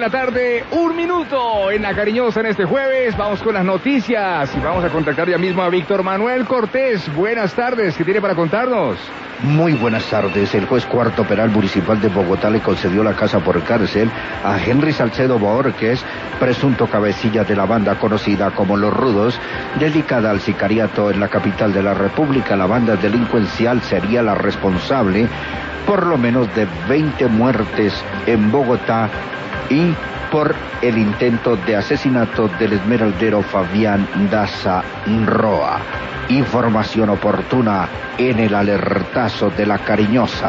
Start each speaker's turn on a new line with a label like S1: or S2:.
S1: la tarde, 1 minuto en La Cariñosa en este jueves. Vamos con las noticias y vamos a contactar ya mismo a Víctor Manuel Cortés. Buenas tardes, ¿qué tiene para contarnos?
S2: Muy buenas tardes. El juez cuarto penal municipal de Bogotá le concedió la casa por cárcel a Henry Salcedo Borges, presunto cabecilla de la banda conocida como Los Rudos, dedicada al sicariato en la capital de la República. La banda delincuencial sería la responsable por lo menos de 20 muertes en Bogotá y por el intento de asesinato del esmeraldero Fabián Daza Roa. Información oportuna en el alertazo de La Cariñosa.